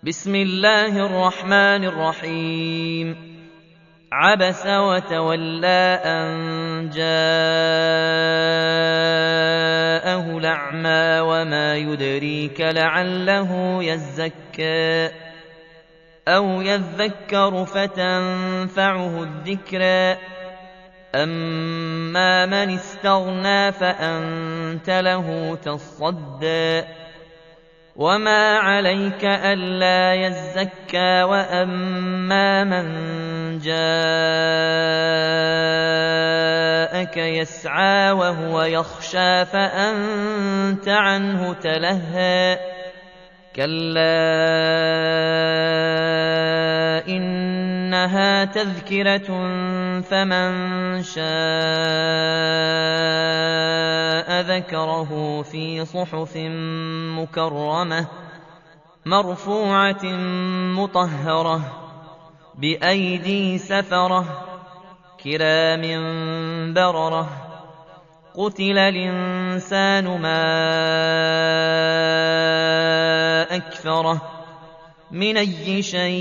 بسم الله الرحمن الرحيم. عبس وتولى أن جاءه الأعمى وما يدريك لعله يزكى أو يذكر فتنفعه الذكرى أما من استغنى فأنت له تصدى وما عليك ألا يزكى وأما من جاءك يسعى وهو يخشى فأنت عنه تلهى كلا إنها تذكرة فمن شاء ذكره في صحف مكرمة مرفوعة مطهرة بأيدي سفرة كرام بررة قتل الإنسان ما أكفره من أي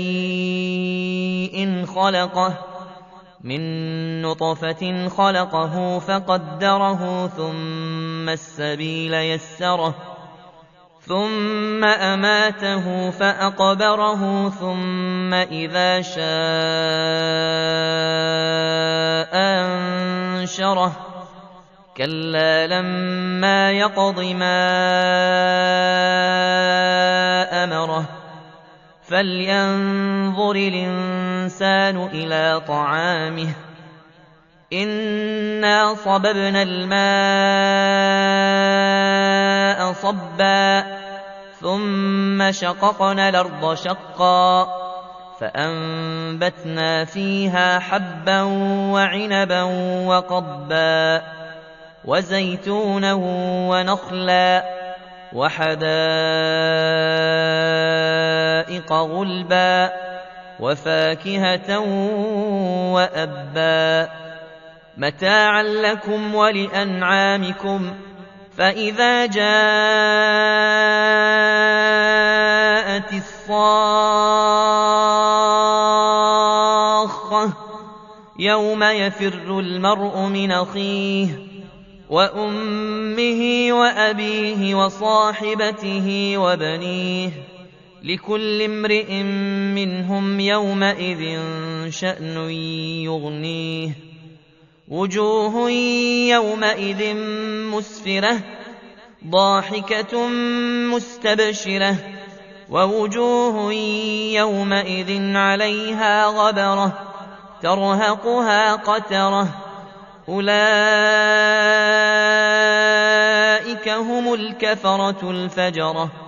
شيء خلقه من نطفة خلقه فقدره ثم السبيل يسره ثم أماته فأقبره ثم إذا شاء أنشره كلا لما يقض ما أمره فلينظر الإنسان إلى طعامه إنا صببنا الماء صبا ثم شققنا الأرض شقا فأنبتنا فيها حبا وعنبا وقضبا وزيتونا ونخلا وحدائق غلبا وفاكهة وأبا متاعا لكم ولأنعامكم فإذا جاءت الصاخة يوم يفر المرء من أخيه وأمه وأبيه وصاحبته وبنيه لكل امرئ منهم يومئذ شأن يغنيه وجوه يومئذ مسفرة ضاحكة مستبشرة ووجوه يومئذ عليها غبرة ترهقها قترة أولئك هم الكفرة الفجرة